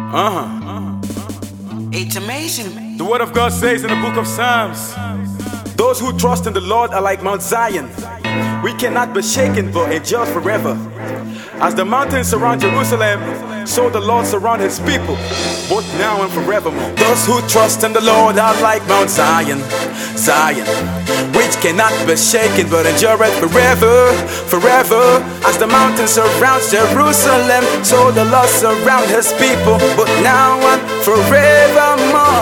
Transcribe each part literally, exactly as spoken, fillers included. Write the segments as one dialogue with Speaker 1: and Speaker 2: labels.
Speaker 1: Uh-huh.
Speaker 2: It's amazing.
Speaker 1: The word of God says in the book of Psalms, those who trust in the Lord are like Mount Zion. We cannot be shaken but endure forever. As the mountains surround Jerusalem, so the Lord surround his people, both now and forevermore. Those who trust in the Lord are like Mount Zion, Zion, which cannot be shaken but endureth forever, forever. As the mountains surround Jerusalem, so the Lord surround his people, both now and forevermore.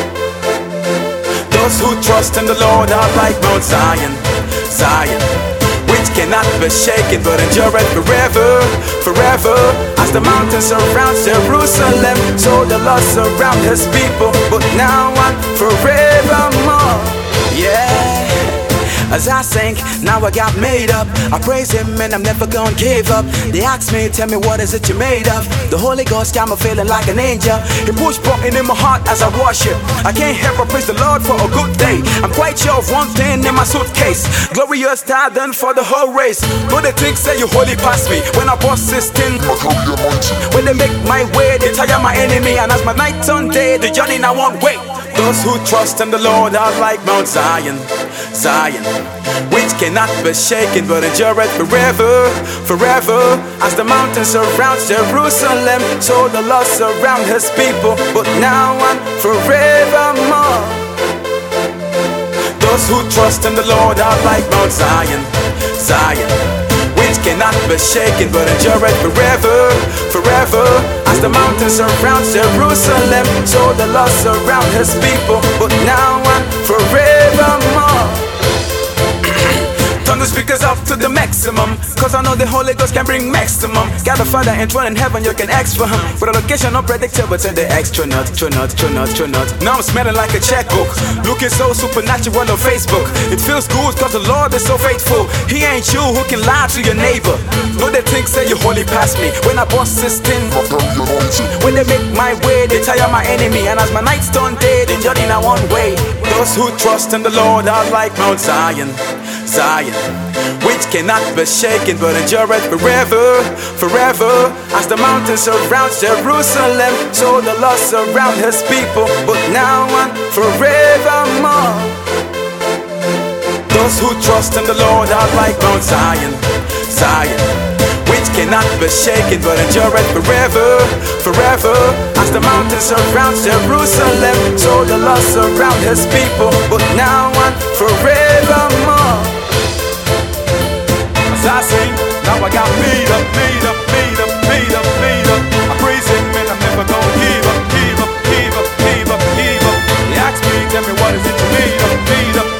Speaker 1: Those who trust in the Lord are like Mount Zion, Zion, which cannot be shaken but endureth forever, forever. As the mountains surround Jerusalem, so the Lord surround his people, but now and forevermore. Yeah. As I sing, now I got made up. I praise him and I'm never gonna give up. They ask me, tell me what is it you made of? The Holy Ghost got me feeling like an angel. He pushed button in my heart as I worship. I can't help but praise the Lord for a good day. I'm quite sure of one thing in my suitcase: glorious time done for the whole race. Though they think say you holy past me, when I bust this thing, when they make my way, they tire my enemy. And as my night turn day, the journey now won't wait. Those who trust in the Lord are like Mount Zion, Zion, which cannot be shaken but endureth forever, forever. As the mountains surround Jerusalem, so the Lord surround his people, but now and forevermore. Those who trust in the Lord are like Mount Zion, Zion, which cannot be shaken but endureth forever, forever. As the mountains surround Jerusalem, so the Lord surround his people, but now and forevermore. Turn the speakers up to the maximum, cause I know the Holy Ghost can bring maximum. Got a Father and throne in heaven, you can ask for him. With a location unpredictable, to the extronaut, tronaut, tronaut, tronaut. Now I'm smelling like a checkbook, looking so supernatural on Facebook. It feels good cause the Lord is so faithful. He ain't you who can lie to your neighbor. No, they think say you holy past me, when I bust this thing. When they make my way, they tire my enemy. And as my nights turn day, the journey now one way. Those who trust in the Lord are like Mount Zion, Zion, which cannot be shaken but endureth forever, forever. As the mountains surround Jerusalem, so the Lord surround his people, but now and forevermore. Those who trust in the Lord are like Mount Zion, Zion, which cannot be shaken but endureth forever, forever. As the mountains surround Jerusalem, so the Lord surround his people, but now and forevermore. As I sing, now I got made up, made up, made up, made up, made up. I praise him and I'm never gonna give up, give up, give up, give up, give up. They ask me, tell me what is it you made up, made up.